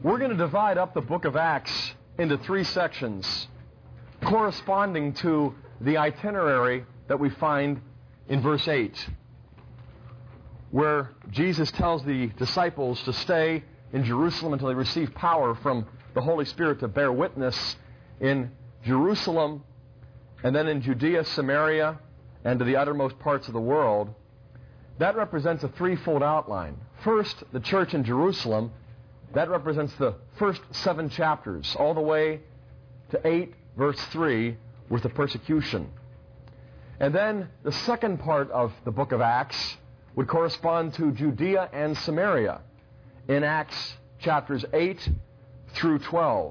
We're going to divide up the book of Acts into 3 sections corresponding to the itinerary that we find in verse 8, where Jesus tells the disciples to stay in Jerusalem until they receive power from the Holy Spirit to bear witness in Jerusalem and then in Judea, Samaria, and to the uttermost parts of the world. That represents a threefold outline. First, the church in Jerusalem. That represents the first 7 chapters, all the way to 8, verse 3, with the persecution. And then the second part of the book of Acts would correspond to Judea and Samaria in Acts chapters 8 through 12.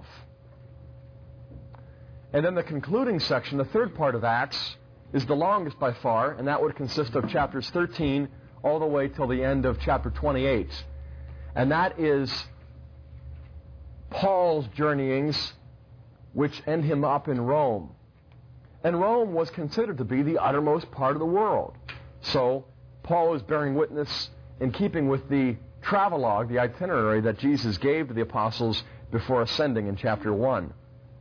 And then the concluding section, the third part of Acts, is the longest by far, and that would consist of chapters 13 all the way till the end of chapter 28. And that is Paul's journeyings, which end him up in Rome. And Rome was considered to be the uttermost part of the world. So Paul is bearing witness in keeping with the travelogue, the itinerary that Jesus gave to the apostles before ascending in chapter 1.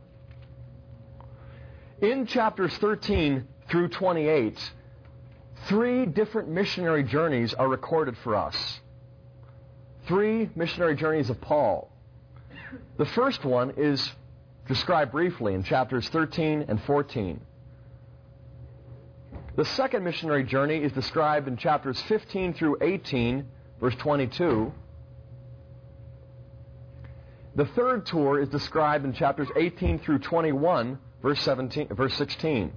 In chapters 13 through 28, 3 different missionary journeys are recorded for us. 3 missionary journeys of Paul. The first one is described briefly in chapters 13 and 14. The second missionary journey is described in chapters 15 through 18, verse 22. The third tour is described in chapters 18 through 21, verse 16.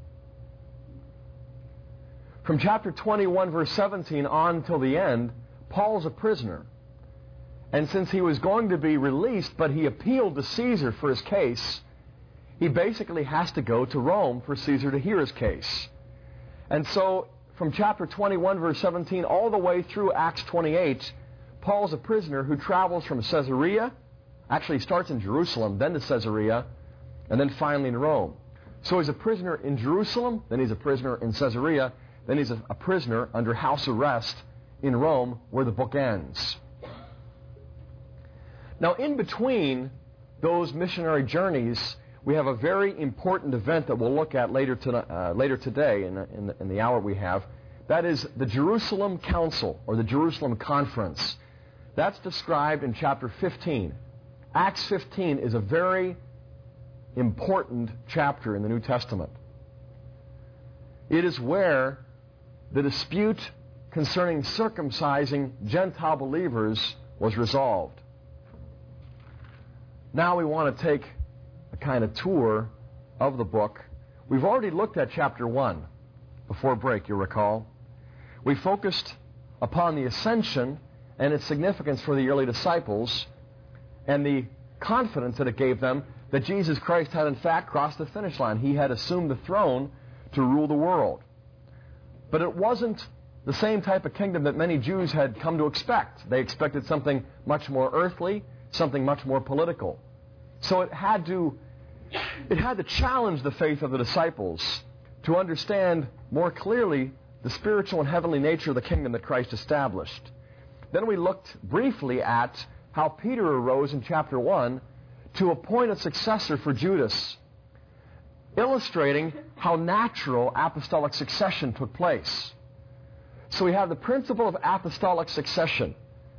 From chapter 21, verse 17 on till the end, Paul's a prisoner. And since he was going to be released, but he appealed to Caesar for his case, he basically has to go to Rome for Caesar to hear his case. And so, from chapter 21, verse 17, all the way through Acts 28, Paul's a prisoner who travels from Caesarea. Actually, he starts in Jerusalem, then to Caesarea, and then finally in Rome. So he's a prisoner in Jerusalem, then he's a prisoner in Caesarea, then he's a prisoner under house arrest in Rome, where the book ends. Now, in between those missionary journeys, we have a very important event that we'll look at later today in the hour we have. That is the Jerusalem Council, or the Jerusalem Conference. That's described in chapter 15. Acts 15 is a very important chapter in the New Testament. It is where the dispute concerning circumcising Gentile believers was resolved. Now we want to take a kind of tour of the book. We've already looked at chapter 1 before break, you'll recall. We focused upon the ascension and its significance for the early disciples and the confidence that it gave them that Jesus Christ had in fact crossed the finish line. He had assumed the throne to rule the world. But it wasn't the same type of kingdom that many Jews had come to expect. They expected something much more earthly, something much more political. So it had to challenge the faith of the disciples to understand more clearly the spiritual and heavenly nature of the kingdom that Christ established. Then we looked briefly at how Peter arose in chapter 1 to appoint a successor for Judas, illustrating how natural apostolic succession took place. So we have the principle of apostolic succession.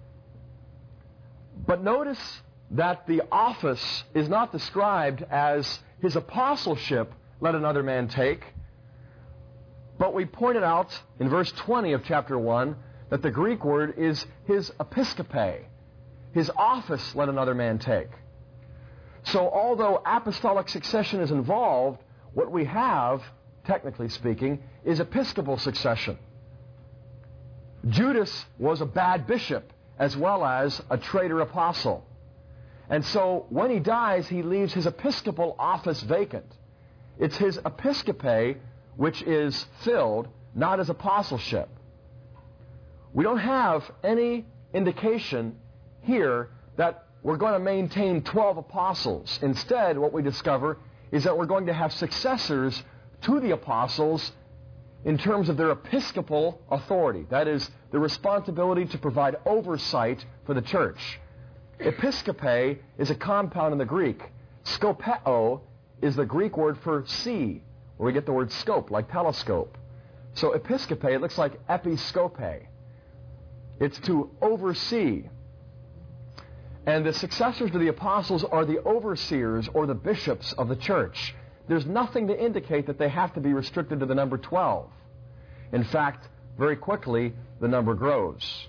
But notice that the office is not described as his apostleship let another man take, but we pointed out in verse 20 of chapter 1 that the Greek word is his episkope. His office let another man take. So although apostolic succession is involved, what we have, technically speaking, is episcopal succession. Judas was a bad bishop as well as a traitor apostle. And so when he dies, he leaves his episcopal office vacant. It's his episcope which is filled, not his apostleship. We don't have any indication here that we're going to maintain 12 apostles. Instead, what we discover is that we're going to have successors to the apostles in terms of their episcopal authority. That is, the responsibility to provide oversight for the church. Episkope is a compound in the Greek. Skopeo is the Greek word for see, where we get the word scope, like telescope. So episkope, it looks like episcope. It's to oversee. And the successors to the apostles are the overseers or the bishops of the church. There's nothing to indicate that they have to be restricted to the number 12. In fact, very quickly, the number grows.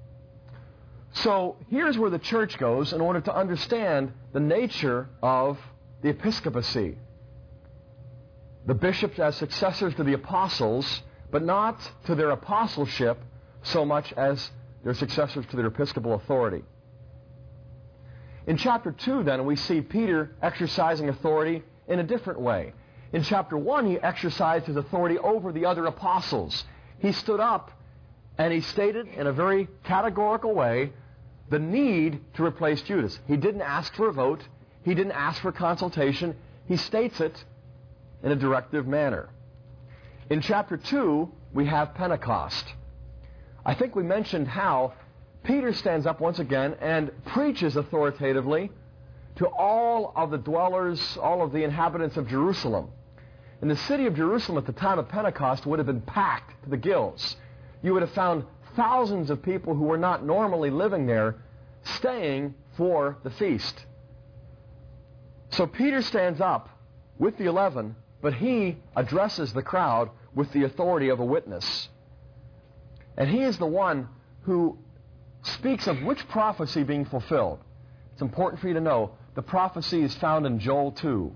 So here's where the church goes in order to understand the nature of the episcopacy. The bishops as successors to the apostles, but not to their apostleship so much as their successors to their episcopal authority. In chapter 2, then, we see Peter exercising authority in a different way. In chapter 1, he exercised his authority over the other apostles. He stood up and he stated in a very categorical way the need to replace Judas. He didn't ask for a vote. He didn't ask for consultation. He states it in a directive manner. In chapter 2, we have Pentecost. I think we mentioned how Peter stands up once again and preaches authoritatively to all of the dwellers, all of the inhabitants of Jerusalem. And the city of Jerusalem at the time of Pentecost would have been packed to the gills. You would have found thousands of people who were not normally living there staying for the feast. So Peter stands up with the 11, but he addresses the crowd with the authority of a witness. And he is the one who speaks of which prophecy being fulfilled. It's important for you to know the prophecy is found in Joel 2.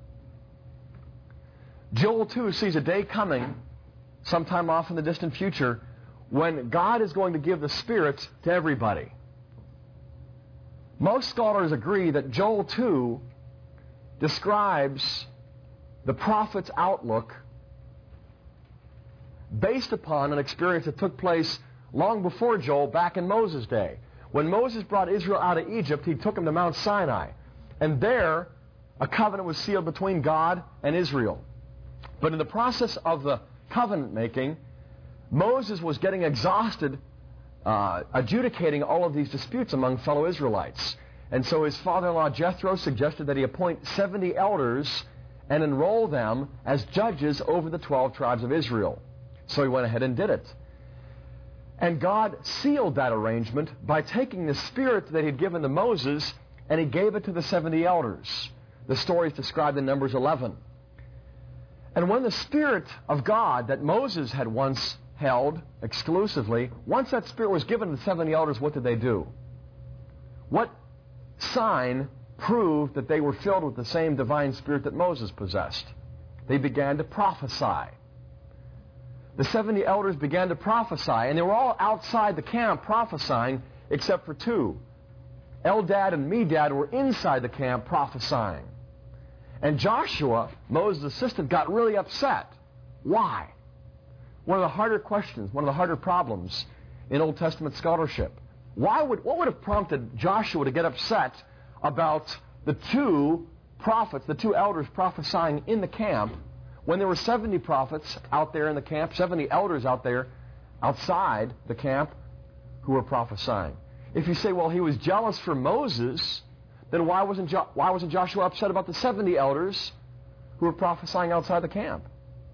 Joel 2 sees a day coming, sometime off in the distant future, when God is going to give the Spirit to everybody. Most scholars agree that Joel 2 describes the prophet's outlook based upon an experience that took place long before Joel, back in Moses' day. When Moses brought Israel out of Egypt, he took them to Mount Sinai. And there, a covenant was sealed between God and Israel. But in the process of the covenant making, Moses was getting exhausted adjudicating all of these disputes among fellow Israelites. And so his father-in-law Jethro suggested that he appoint 70 elders and enroll them as judges over the 12 tribes of Israel. So he went ahead and did it. And God sealed that arrangement by taking the Spirit that He had given to Moses, and He gave it to the 70 elders. The story is described in Numbers 11. And when the Spirit of God that Moses had once held exclusively, once that Spirit was given to the 70 elders, what did they do? What sign proved that they were filled with the same divine Spirit that Moses possessed? They began to prophesy. The 70 elders began to prophesy, and they were all outside the camp prophesying, except for two. Eldad and Medad were inside the camp prophesying. And Joshua, Moses' assistant, got really upset. Why? One of the harder questions, one of the harder problems in Old Testament scholarship. What would have prompted Joshua to get upset about the two prophets, the two elders prophesying in the camp, when there were 70 prophets out there in the camp, 70 elders out there outside the camp who were prophesying? If you say, well, he was jealous for Moses, then why wasn't Joshua upset about the 70 elders who were prophesying outside the camp?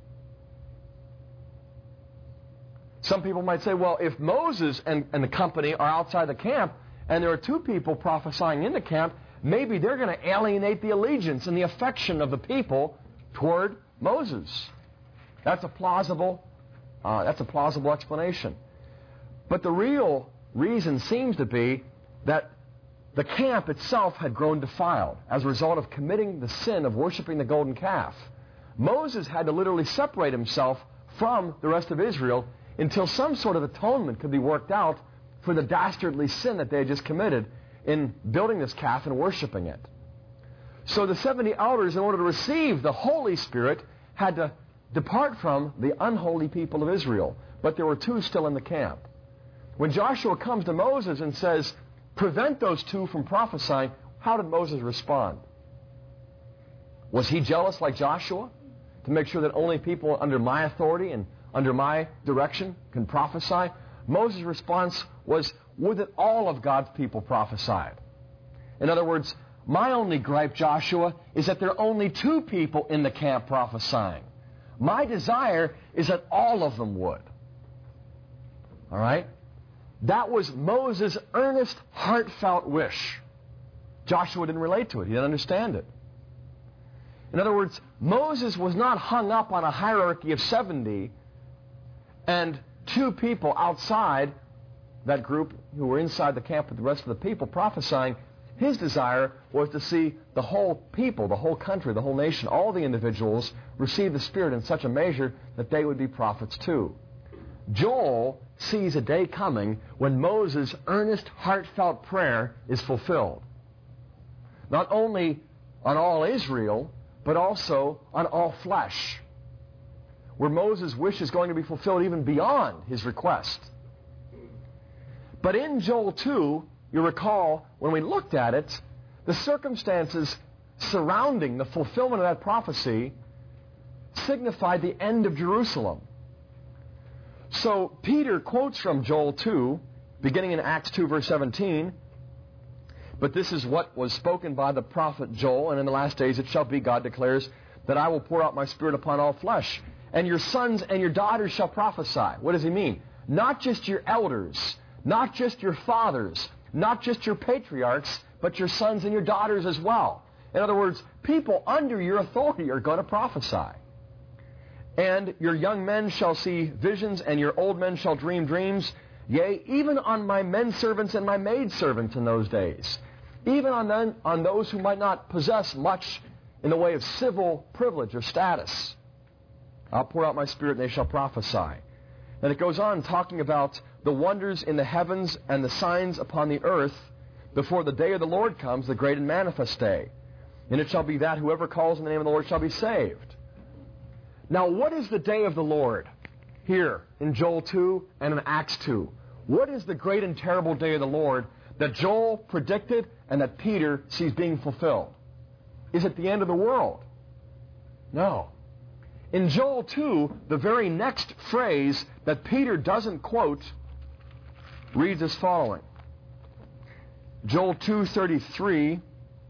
Some people might say, well, if Moses and the company are outside the camp and there are two people prophesying in the camp, maybe they're going to alienate the allegiance and the affection of the people toward Moses. That's a plausible explanation. But the real reason seems to be that the camp itself had grown defiled as a result of committing the sin of worshiping the golden calf. Moses had to literally separate himself from the rest of Israel until some sort of atonement could be worked out for the dastardly sin that they had just committed in building this calf and worshiping it. So the 70 elders, in order to receive the Holy Spirit, had to depart from the unholy people of Israel. But there were two still in the camp. When Joshua comes to Moses and says, prevent those two from prophesying, how did Moses respond? Was he jealous like Joshua to make sure that only people under my authority and under my direction can prophesy? Moses' response was, would that all of God's people prophesied. In other words, my only gripe, Joshua, is that there are only 2 people in the camp prophesying. My desire is that all of them would. All right? That was Moses' earnest, heartfelt wish. Joshua didn't relate to it. He didn't understand it. In other words, Moses was not hung up on a hierarchy of 70 and 2 people outside that group who were inside the camp with the rest of the people prophesying. His desire was to see the whole people, the whole country, the whole nation, all the individuals receive the Spirit in such a measure that they would be prophets too. Joel sees a day coming when Moses' earnest, heartfelt prayer is fulfilled. Not only on all Israel, but also on all flesh, where Moses' wish is going to be fulfilled even beyond his request. But in Joel 2, you recall, when we looked at it, the circumstances surrounding the fulfillment of that prophecy signified the end of Jerusalem. So Peter quotes from Joel 2, beginning in Acts 2, verse 17, "But this is what was spoken by the prophet Joel, and in the last days it shall be, God declares, that I will pour out my Spirit upon all flesh, and your sons and your daughters shall prophesy." What does he mean? Not just your elders, not just your fathers, not just your patriarchs, but your sons and your daughters as well. In other words, people under your authority are going to prophesy. "And your young men shall see visions, and your old men shall dream dreams. Yea, even on my men servants and my maid servants in those days, even on those who might not possess much in the way of civil privilege or status, I'll pour out my Spirit, and they shall prophesy." And it goes on talking about the wonders in the heavens and the signs upon the earth before the day of the Lord comes, the great and manifest day. "And it shall be that whoever calls in the name of the Lord shall be saved." Now, what is the day of the Lord here in Joel 2 and in Acts 2? What is the great and terrible day of the Lord that Joel predicted and that Peter sees being fulfilled? Is it the end of the world? No. In Joel 2, the very next phrase that Peter doesn't quote reads as following. Joel 2:32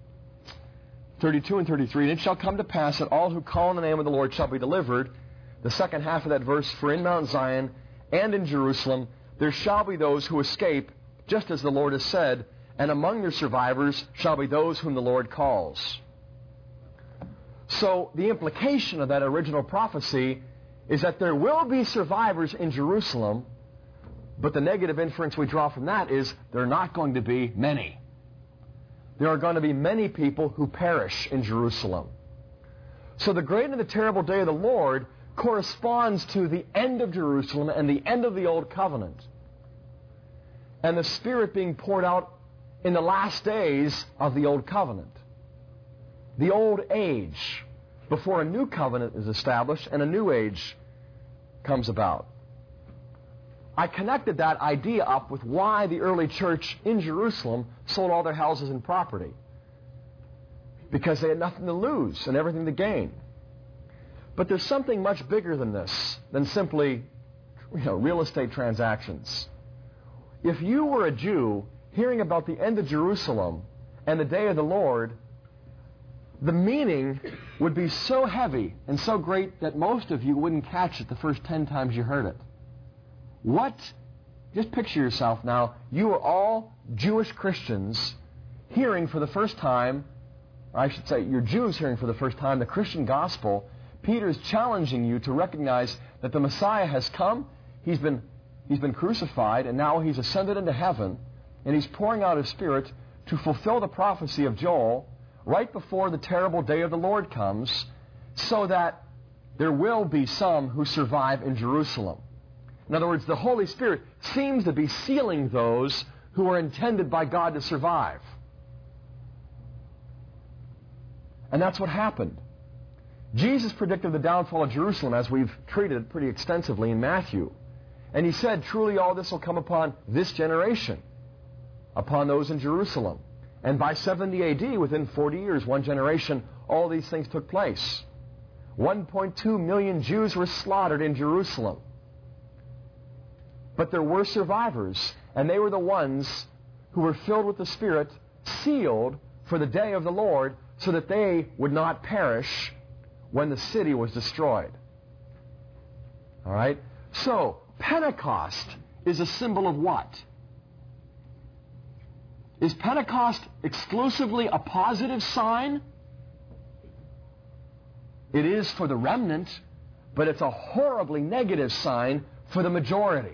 and 33, "And it shall come to pass that all who call on the name of the Lord shall be delivered." The second half of that verse, "For in Mount Zion and in Jerusalem there shall be those who escape, just as the Lord has said, and among their survivors shall be those whom the Lord calls." So the implication of that original prophecy is that there will be survivors in Jerusalem, but the negative inference we draw from that is there are not going to be many. There are going to be many people who perish in Jerusalem. So the great and the terrible day of the Lord corresponds to the end of Jerusalem and the end of the Old Covenant, and the Spirit being poured out in the last days of the Old Covenant. The old age, before a new covenant is established and a new age comes about. I connected that idea up with why the early church in Jerusalem sold all their houses and property. Because they had nothing to lose and everything to gain. But there's something much bigger than this, than simply, real estate transactions. If you were a Jew hearing about the end of Jerusalem and the day of the Lord, the meaning would be so heavy and so great that most of you wouldn't catch it the first 10 times you heard it. What? Just picture yourself now. You are all Jewish Christians hearing for the first time, or I should say you're Jews hearing for the first time, the Christian gospel. Peter is challenging you to recognize that the Messiah has come, he's been crucified, and now he's ascended into heaven, and he's pouring out his Spirit to fulfill the prophecy of Joel right before the terrible day of the Lord comes, so that there will be some who survive in Jerusalem. In other words, the Holy Spirit seems to be sealing those who are intended by God to survive. And that's what happened. Jesus predicted the downfall of Jerusalem, as we've treated pretty extensively in Matthew. And he said, truly all this will come upon this generation, upon those in Jerusalem. And by 70 AD, within 40 years, one generation, all these things took place. 1.2 million Jews were slaughtered in Jerusalem. But there were survivors, and they were the ones who were filled with the Spirit sealed for the day of the Lord so that they would not perish when the city was destroyed. All right? So, Pentecost is a symbol of what? Is Pentecost exclusively a positive sign? It is for the remnant, but it's a horribly negative sign for the majority.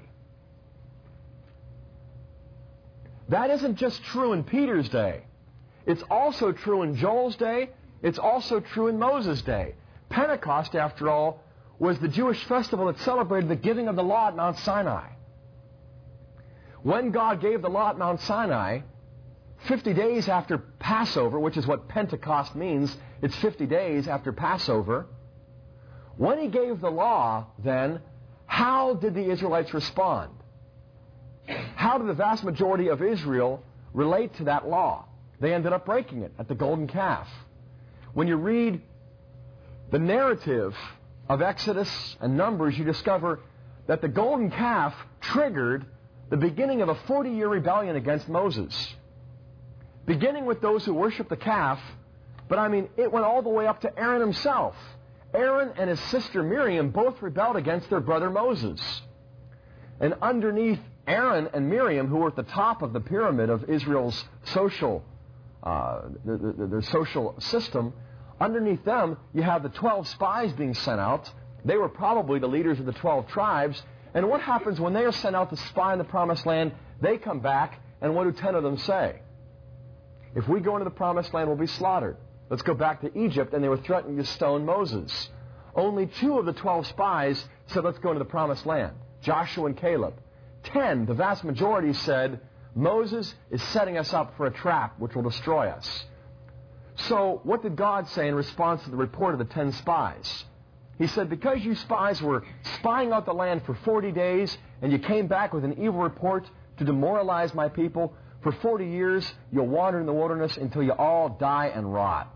That isn't just true in Peter's day. It's also true in Joel's day. It's also true in Moses' day. Pentecost, after all, was the Jewish festival that celebrated the giving of the law at Mount Sinai. When God gave the law at Mount Sinai, 50 days after Passover, which is what Pentecost means, it's 50 days after Passover. When He gave the law, then, how did the Israelites respond? How did the vast majority of Israel relate to that law? They ended up breaking it at the golden calf. When you read the narrative of Exodus and Numbers, you discover that the golden calf triggered the beginning of a 40-year rebellion against Moses. Beginning with those who worshiped the calf, but it went all the way up to Aaron himself. Aaron and his sister Miriam both rebelled against their brother Moses. And underneath Aaron and Miriam, who were at the top of the pyramid of Israel's social their social system, underneath them you have the 12 spies being sent out. They were probably the leaders of the 12 tribes. And what happens when they are sent out to spy in the Promised Land? They come back, and what do 10 of them say? If we go into the Promised Land, we'll be slaughtered. Let's go back to Egypt, and they were threatening to stone Moses. Only 2 of the 12 spies said, let's go into the Promised Land. Joshua and Caleb. 10, the vast majority, said, Moses is setting us up for a trap which will destroy us. So what did God say in response to the report of the 10 spies? He said, because you spies were spying out the land for 40 days and you came back with an evil report to demoralize my people, for 40 years you'll wander in the wilderness until you all die and rot.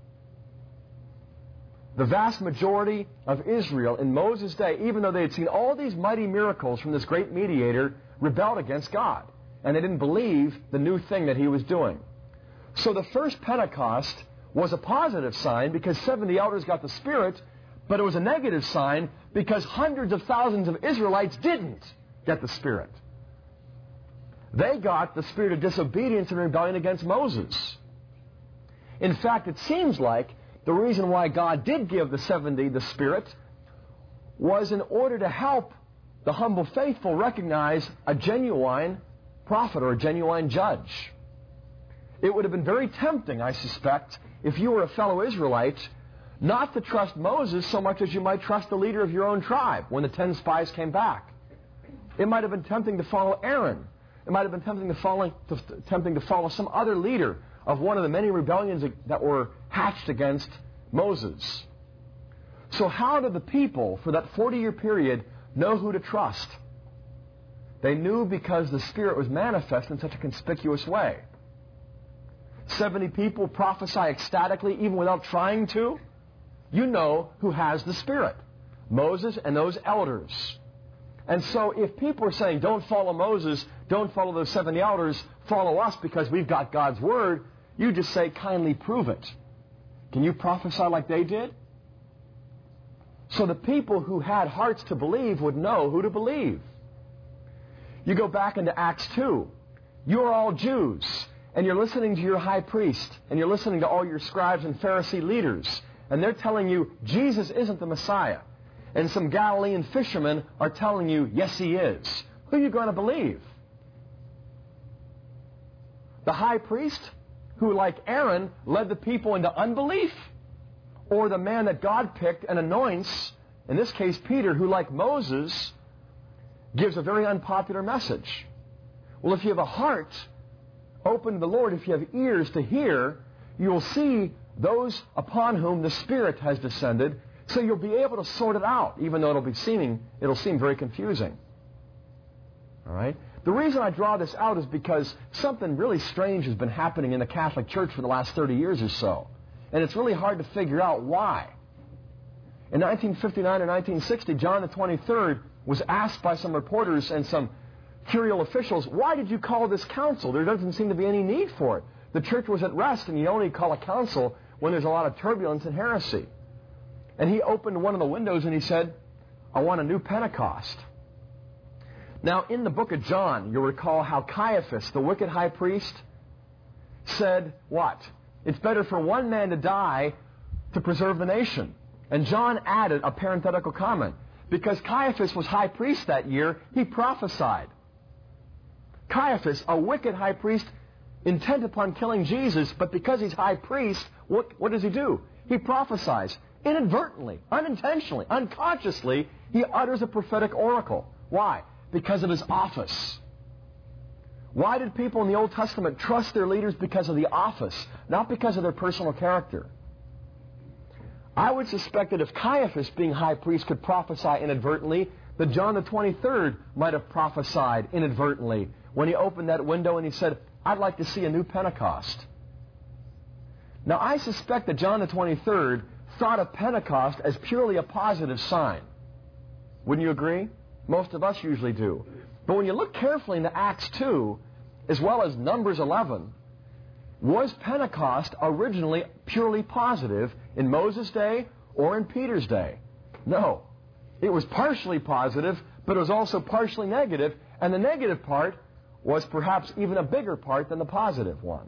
The vast majority of Israel in Moses' day, even though they had seen all these mighty miracles from this great mediator, rebelled against God. And they didn't believe the new thing that He was doing. So the first Pentecost was a positive sign because 70 elders got the Spirit, but it was a negative sign because hundreds of thousands of Israelites didn't get the Spirit. They got the spirit of disobedience and rebellion against Moses. In fact, it seems like the reason why God did give the 70 the Spirit was in order to help the humble faithful recognize a genuine prophet or a genuine judge. It would have been very tempting, I suspect, if you were a fellow Israelite, not to trust Moses so much as you might trust the leader of your own tribe when the 10 spies came back. It might have been tempting to follow Aaron. It might have been tempting to follow some other leader of one of the many rebellions that were hatched against Moses. So how did the people, for that 40-year period, know who to trust? They knew because the Spirit was manifest in such a conspicuous way. 70 people prophesy ecstatically even without trying to. You know who has the Spirit. Moses and those elders. And so if people are saying, don't follow Moses, don't follow those 70 elders, follow us because we've got God's Word, you just say, kindly prove it. Can you prophesy like they did? So the people who had hearts to believe would know who to believe. You go back into Acts 2. You're all Jews, and you're listening to your high priest, and you're listening to all your scribes and Pharisee leaders, and they're telling you Jesus isn't the Messiah. And some Galilean fishermen are telling you, yes, He is. Who are you going to believe? The high priest, who, like Aaron, led the people into unbelief? Or the man that God picked and anoints, in this case Peter, who, like Moses, gives a very unpopular message? Well, if you have a heart open to the Lord, if you have ears to hear, you will see those upon whom the Spirit has descended, so you'll be able to sort it out, even though it'll seem very confusing. All right? The reason I draw this out is because something really strange has been happening in the Catholic Church for the last 30 years or so. And it's really hard to figure out why. In 1959 or 1960, John the 23rd was asked by some reporters and some curial officials, why did you call this council? There doesn't seem to be any need for it. The church was at rest, and you only call a council when there's a lot of turbulence and heresy. And he opened one of the windows and he said, I want a new Pentecost. Now, in the book of John, you'll recall how Caiaphas, the wicked high priest, said what? It's better for one man to die to preserve the nation. And John added a parenthetical comment. Because Caiaphas was high priest that year, he prophesied. Caiaphas, a wicked high priest, intent upon killing Jesus, but because he's high priest, what does he do? He prophesies. Inadvertently, unintentionally, unconsciously, he utters a prophetic oracle. Why? Because of his office. Why did people in the Old Testament trust their leaders? Because of the office, not because of their personal character. I would suspect that if Caiaphas, being high priest, could prophesy inadvertently, that John the 23rd might have prophesied inadvertently when he opened that window and he said, I'd like to see a new Pentecost. Now, I suspect that John the 23rd thought of Pentecost as purely a positive sign. Wouldn't you agree? Most of us usually do. But when you look carefully into Acts 2, as well as Numbers 11, was Pentecost originally purely positive in Moses' day or in Peter's day? No. It was partially positive, but it was also partially negative, and the negative part was perhaps even a bigger part than the positive one.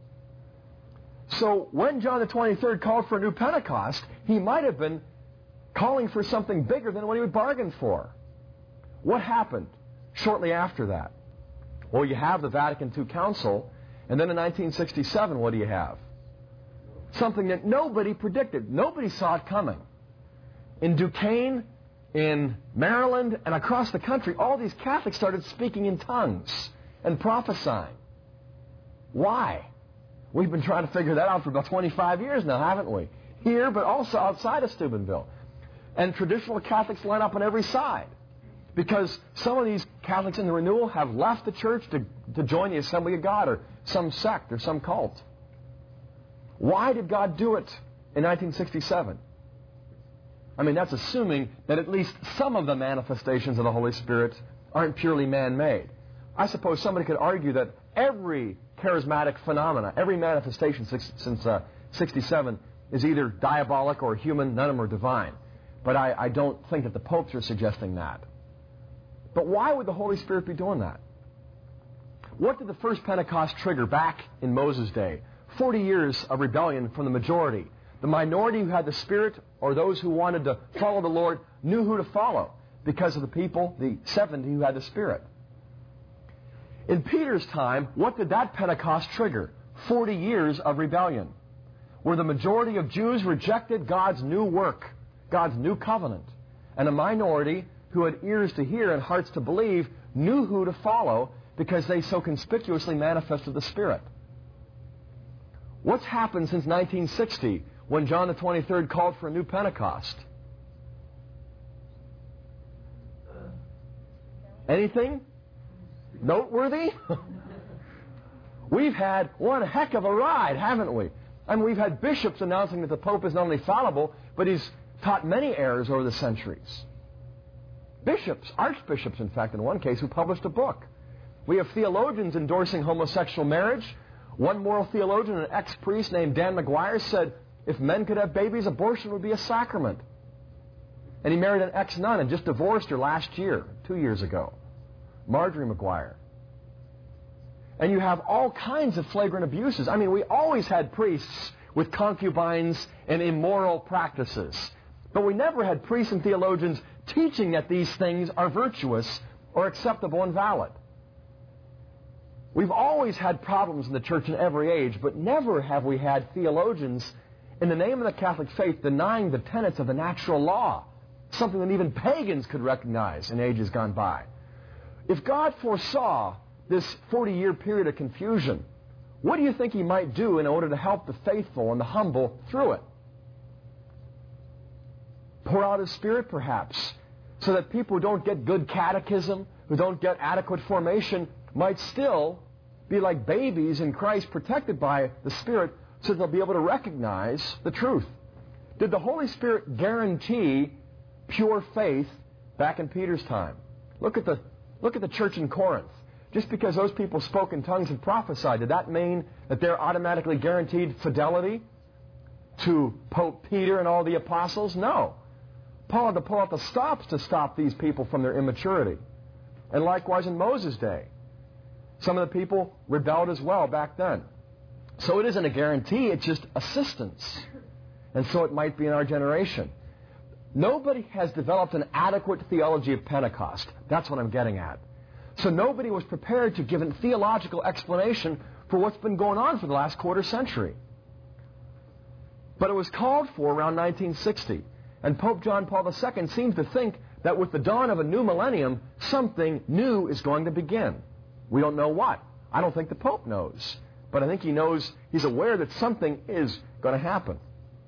So when John the 23rd called for a new Pentecost, he might have been calling for something bigger than what he would bargain for. What happened shortly after that? Well, you have the Vatican II Council, and then in 1967, what do you have? Something that nobody predicted. Nobody saw it coming. In Duquesne, in Maryland, and across the country, all these Catholics started speaking in tongues and prophesying. Why? We've been trying to figure that out for about 25 years now, haven't we? Here, but also outside of Steubenville. And traditional Catholics line up on every side. Because some of these Catholics in the renewal have left the church to join the Assembly of God or some sect or some cult. Why did God do it in 1967? I mean, that's assuming that at least some of the manifestations of the Holy Spirit aren't purely man-made. I suppose somebody could argue that every charismatic phenomena, every manifestation since 67 is either diabolic or human, none of them are divine. But I don't think that the popes are suggesting that. But why would the Holy Spirit be doing that? What did the first Pentecost trigger back in Moses' day? 40 years of rebellion from the majority. The minority who had the Spirit, or those who wanted to follow the Lord, knew who to follow because of the people, the 70 who had the Spirit. In Peter's time, what did that Pentecost trigger? 40 years of rebellion, where the majority of Jews rejected God's new work, God's new covenant, and a minority who had ears to hear and hearts to believe knew who to follow because they so conspicuously manifested the Spirit. What's happened since 1960 when John the 23rd called for a new Pentecost? Anything noteworthy? We've had one heck of a ride, haven't we? I mean, we've had bishops announcing that the Pope is not only fallible, but he's taught many errors over the centuries. Bishops, archbishops, in fact, in one case, who published a book. We have theologians endorsing homosexual marriage. One moral theologian, an ex-priest named Dan McGuire, said if men could have babies, abortion would be a sacrament. And he married an ex-nun and just divorced her last year, 2 years ago. Marjorie McGuire. And you have all kinds of flagrant abuses. I mean, we always had priests with concubines and immoral practices. But we never had priests and theologians teaching that these things are virtuous or acceptable and valid. We've always had problems in the church in every age, but never have we had theologians in the name of the Catholic faith denying the tenets of the natural law, something that even pagans could recognize in ages gone by. If God foresaw this 40-year period of confusion, what do you think He might do in order to help the faithful and the humble through it? Pour out His Spirit, perhaps, so that people who don't get good catechism, who don't get adequate formation, might still be like babies in Christ, protected by the Spirit, so they'll be able to recognize the truth. Did the Holy Spirit guarantee pure faith back in Peter's time? Look at the church in Corinth. Just because those people spoke in tongues and prophesied, did that mean that they're automatically guaranteed fidelity to Pope Peter and all the apostles? No. Paul had to pull out the stops to stop these people from their immaturity. And likewise in Moses' day. Some of the people rebelled as well back then. So it isn't a guarantee, it's just assistance. And so it might be in our generation. Nobody has developed an adequate theology of Pentecost. That's what I'm getting at. So nobody was prepared to give a theological explanation for what's been going on for the last quarter century. But it was called for around 1960. And Pope John Paul II seems to think that with the dawn of a new millennium, something new is going to begin. We don't know what. I don't think the Pope knows. But I think he knows, he's aware that something is going to happen.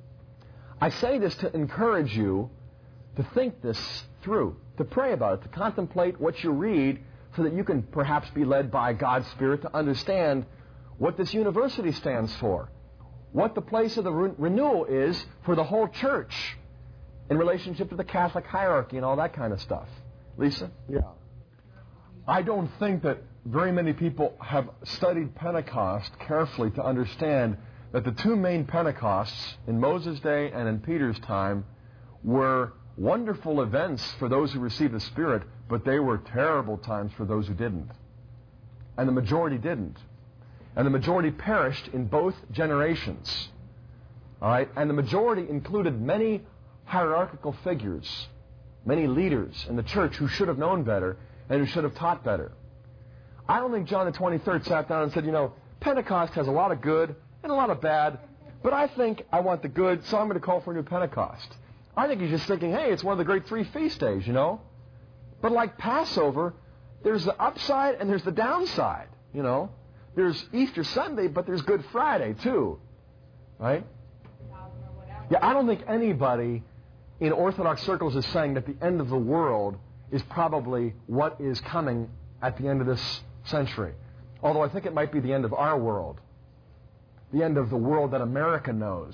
I say this to encourage you to think this through, to pray about it, to contemplate what you read so that you can perhaps be led by God's Spirit to understand what this university stands for, what the place of the renewal is for the whole church in relationship to the Catholic hierarchy and all that kind of stuff. Lisa? Yeah. I don't think that very many people have studied Pentecost carefully to understand that the two main Pentecosts in Moses' day and in Peter's time were wonderful events for those who received the Spirit, but they were terrible times for those who didn't. And the majority didn't. And the majority perished in both generations. All right? And the majority included many hierarchical figures, many leaders in the church who should have known better and who should have taught better. I don't think John the 23rd sat down and said, Pentecost has a lot of good and a lot of bad, but I think I want the good, so I'm going to call for a new Pentecost. I think he's just thinking, hey, it's one of the great three feast days, But like Passover, there's the upside and there's the downside, There's Easter Sunday, but there's Good Friday, too. Right? Yeah, I don't think anybody in Orthodox circles is saying that the end of the world is probably what is coming at the end of this century. Although I think it might be the end of our world. The end of the world that America knows.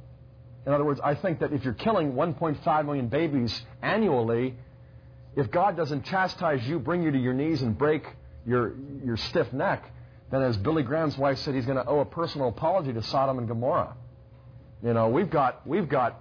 In other words, I think that if you're killing 1.5 million babies annually, if God doesn't chastise you, bring you to your knees and break your stiff neck, then as Billy Graham's wife said, he's going to owe a personal apology to Sodom and Gomorrah. We've got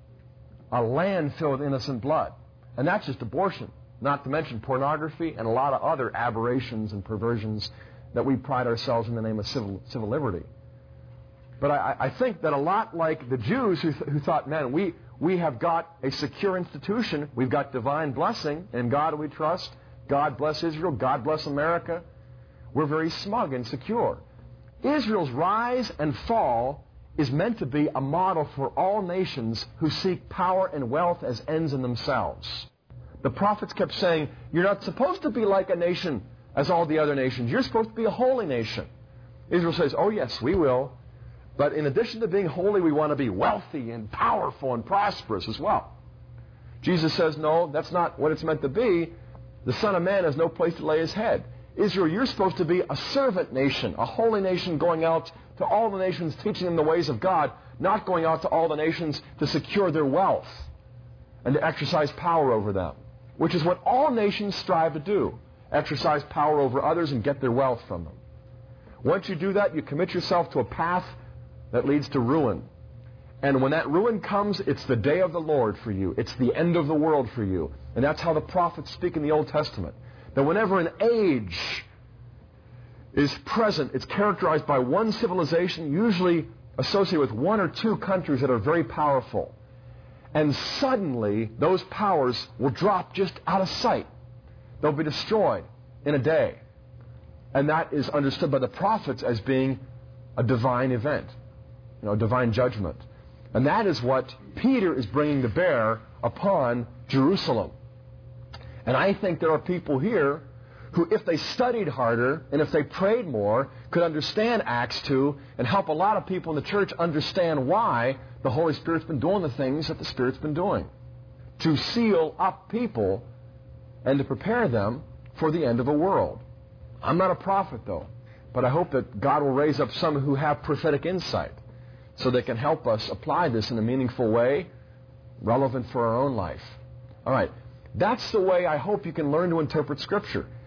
a land filled with innocent blood. And that's just abortion. Not to mention pornography and a lot of other aberrations and perversions that we pride ourselves in the name of civil liberty. But I think that a lot like the Jews who thought, man, we have got a secure institution, we've got divine blessing, in God we trust, God bless Israel, God bless America. We're very smug and secure. Israel's rise and fall is meant to be a model for all nations who seek power and wealth as ends in themselves. The prophets kept saying, you're not supposed to be like a nation as all the other nations. You're supposed to be a holy nation. Israel says, oh yes, we will. But in addition to being holy, we want to be wealthy and powerful and prosperous as well. Jesus says, no, that's not what it's meant to be. The Son of Man has no place to lay his head. Israel, you're supposed to be a servant nation, a holy nation going out to all the nations, teaching them the ways of God, not going out to all the nations to secure their wealth and to exercise power over them, which is what all nations strive to do, exercise power over others and get their wealth from them. Once you do that, you commit yourself to a path that leads to ruin. And when that ruin comes, it's the day of the Lord for you. It's the end of the world for you. And that's how the prophets speak in the Old Testament. That whenever an age is present, it's characterized by one civilization, usually associated with one or two countries that are very powerful. And suddenly, those powers will drop just out of sight. They'll be destroyed in a day. And that is understood by the prophets as being a divine event. Divine judgment. And that is what Peter is bringing to bear upon Jerusalem. And I think there are people here who, if they studied harder and if they prayed more, could understand Acts 2 and help a lot of people in the church understand why the Holy Spirit's been doing the things that the Spirit's been doing. To seal up people and to prepare them for the end of the world. I'm not a prophet, though, but I hope that God will raise up some who have prophetic insight so they can help us apply this in a meaningful way, relevant for our own life. All right. That's the way I hope you can learn to interpret Scripture.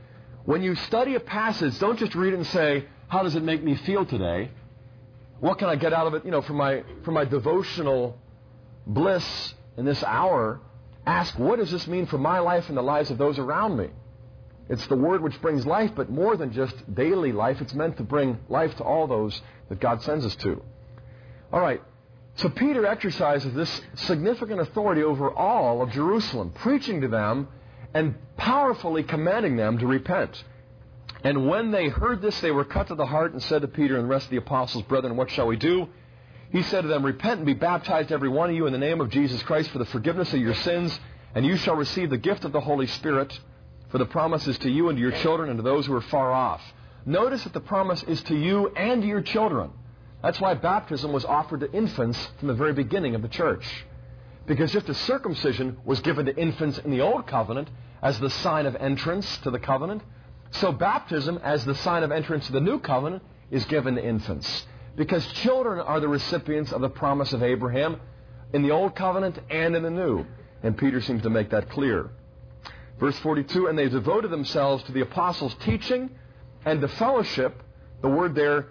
When you study a passage, don't just read it and say, how does it make me feel today? What can I get out of it, for my devotional bliss in this hour? Ask, what does this mean for my life and the lives of those around me? It's the Word which brings life, but more than just daily life. It's meant to bring life to all those that God sends us to. All right. So Peter exercises this significant authority over all of Jerusalem, preaching to them and powerfully commanding them to repent. And when they heard this, they were cut to the heart and said to Peter and the rest of the apostles, Brethren, what shall we do? He said to them, Repent and be baptized every one of you in the name of Jesus Christ for the forgiveness of your sins, and you shall receive the gift of the Holy Spirit, for the promise is to you and to your children and to those who are far off. Notice that the promise is to you and to your children. That's why baptism was offered to infants from the very beginning of the church. Because just as circumcision was given to infants in the Old Covenant as the sign of entrance to the covenant, so baptism as the sign of entrance to the New Covenant is given to infants. Because children are the recipients of the promise of Abraham in the Old Covenant and in the New. And Peter seems to make that clear. Verse 42, and they devoted themselves to the apostles' teaching and to fellowship. The word there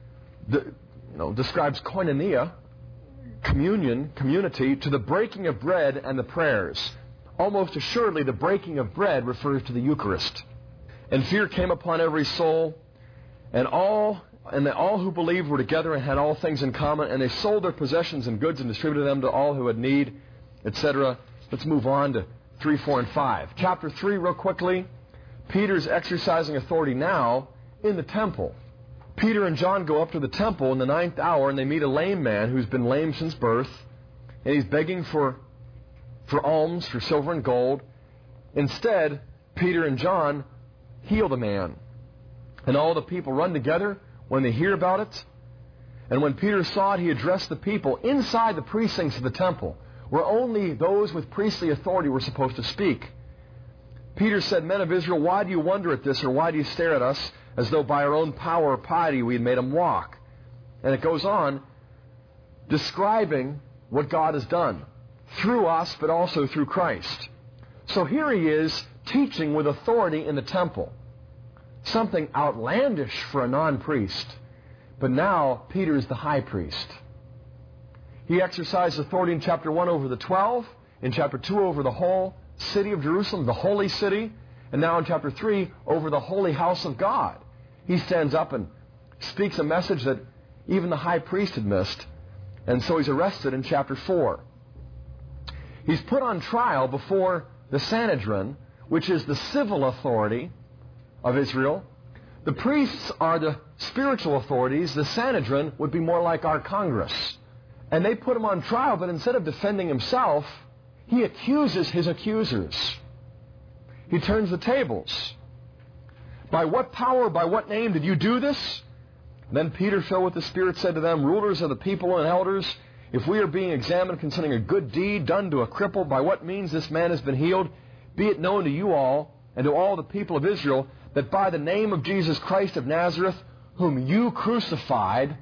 describes koinonia, communion, community, to the breaking of bread and the prayers. Almost assuredly, the breaking of bread refers to the Eucharist. And fear came upon every soul, and all who believed were together and had all things in common, and they sold their possessions and goods and distributed them to all who had need, etc. Let's move on to 3, 4, and 5. Chapter 3, real quickly. Peter's exercising authority now in the temple. Peter and John go up to the temple in the 9th hour, and they meet a lame man who's been lame since birth, and he's begging for alms, for silver and gold. Instead, Peter and John heal the man. And all the people run together when they hear about it. And when Peter saw it, he addressed the people inside the precincts of the temple, where only those with priestly authority were supposed to speak. Peter said, Men of Israel, why do you wonder at this, or why do you stare at us as though by our own power or piety we had made him walk? And it goes on describing what God has done through us, but also through Christ. So here he is teaching with authority in the temple. Something outlandish for a non-priest. But now Peter is the high priest. He exercised authority in chapter 1 over the 12, in chapter 2 over the whole city of Jerusalem, the holy city, and now in chapter 3 over the holy house of God. He stands up and speaks a message that even the high priest had missed, and so he's arrested in chapter 4. He's put on trial before the Sanhedrin, which is the civil authority of Israel. The priests are the spiritual authorities. The Sanhedrin would be more like our Congress. And they put him on trial, but instead of defending himself, he accuses his accusers. He turns the tables. By what power, by what name did you do this? Then Peter, filled with the Spirit, said to them, Rulers of the people and elders, if we are being examined concerning a good deed done to a cripple, by what means this man has been healed, be it known to you all and to all the people of Israel, that by the name of Jesus Christ of Nazareth, whom you crucified,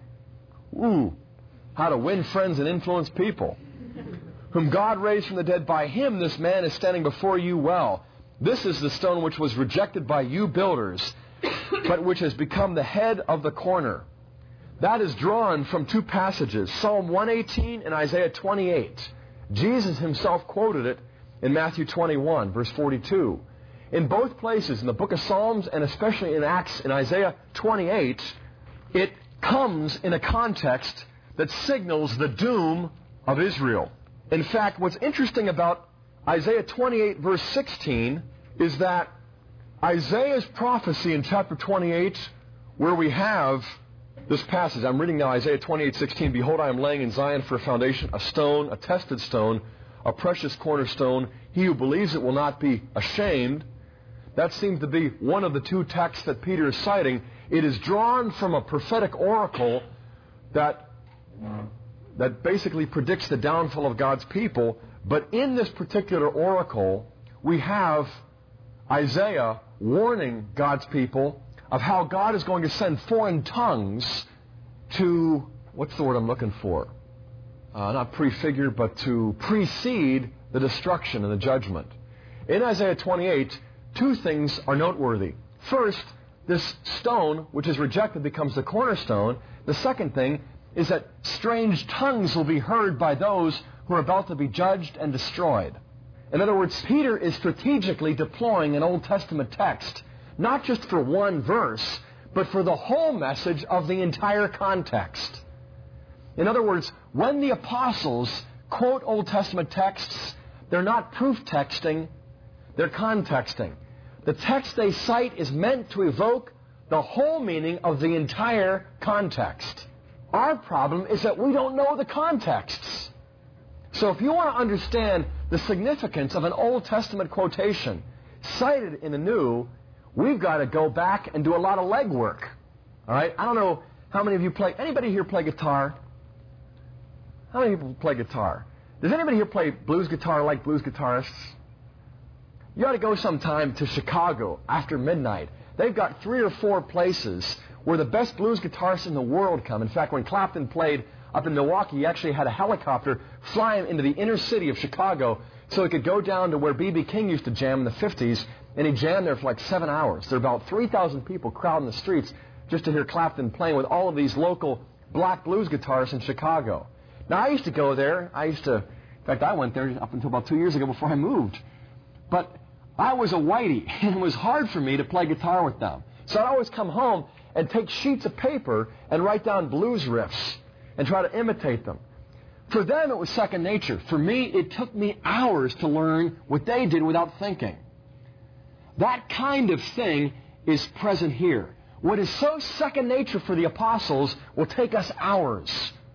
how to win friends and influence people, whom God raised from the dead, by him this man is standing before you well. This is the stone which was rejected by you builders, but which has become the head of the corner. That is drawn from two passages, Psalm 118 and Isaiah 28. Jesus himself quoted it in Matthew 21, verse 42. In both places, in the book of Psalms and especially in Acts, in Isaiah 28, it comes in a context that signals the doom of Israel. In fact, what's interesting about Isaiah 28, verse 16, is that Isaiah's prophecy in chapter 28, where we have this passage, I'm reading now Isaiah 28:16, Behold, I am laying in Zion for a foundation, a stone, a tested stone, a precious cornerstone. He who believes it will not be ashamed. That seems to be one of the two texts that Peter is citing. It is drawn from a prophetic oracle that basically predicts the downfall of God's people. But in this particular oracle, we have Isaiah warning God's people of how God is going to send foreign tongues to, what's the word I'm looking for? Not prefigure, but to precede the destruction and the judgment. In Isaiah 28, two things are noteworthy. First, this stone, which is rejected, becomes the cornerstone. The second thing is that strange tongues will be heard by those who are about to be judged and destroyed. In other words, Peter is strategically deploying an Old Testament text, not just for one verse, but for the whole message of the entire context. In other words, when the apostles quote Old Testament texts, they're not proof texting, they're contexting. The text they cite is meant to evoke the whole meaning of the entire context. Our problem is that we don't know the contexts. So if you want to understand the significance of an Old Testament quotation cited in the New, we've got to go back and do a lot of legwork. All right? I don't know how many of you play. Anybody here play guitar? How many people play guitar? Does anybody here play blues guitar like blues guitarists? You ought to go sometime to Chicago after midnight. They've got 3 or 4 places where the best blues guitarists in the world come. In fact, when Clapton played up in Milwaukee, he actually had a helicopter fly him into the inner city of Chicago so he could go down to where B.B. King used to jam in the 50s, and he jammed there for like 7 hours. There were about 3,000 people crowding the streets just to hear Clapton playing with all of these local black blues guitarists in Chicago. Now, I used to go there. In fact, I went there up until about 2 years ago before I moved. But I was a whitey, and it was hard for me to play guitar with them. So I'd always come home and take sheets of paper and write down blues riffs and try to imitate them. For them, it was second nature. For me, it took me hours to learn what they did without thinking. That kind of thing is present here. What is so second nature for the apostles will take us hours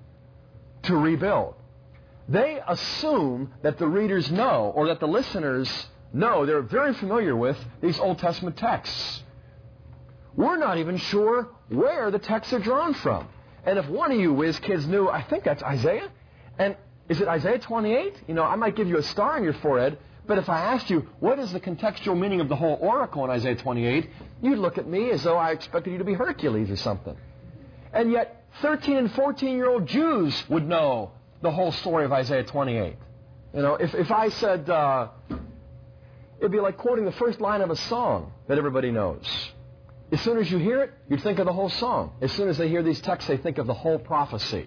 to rebuild. They assume that the readers know, or that the listeners know, they're very familiar with these Old Testament texts. We're not even sure where the texts are drawn from. And if one of you whiz kids knew, I think that's Isaiah, and is it Isaiah 28? I might give you a star on your forehead, but if I asked you, what is the contextual meaning of the whole oracle in Isaiah 28, you'd look at me as though I expected you to be Hercules or something. And yet, 13 and 14-year-old Jews would know the whole story of Isaiah 28. If I said, it'd be like quoting the first line of a song that everybody knows. As soon as you hear it, you'd think of the whole song. As soon as they hear these texts, they think of the whole prophecy.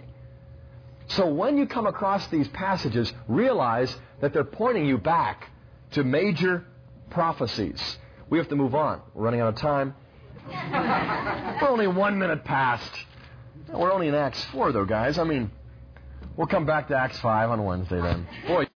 So when you come across these passages, realize that they're pointing you back to major prophecies. We have to move on. We're running out of time. We're only 1 minute past. We're only in Acts 4, though, guys. We'll come back to Acts 5 on Wednesday then. Boy.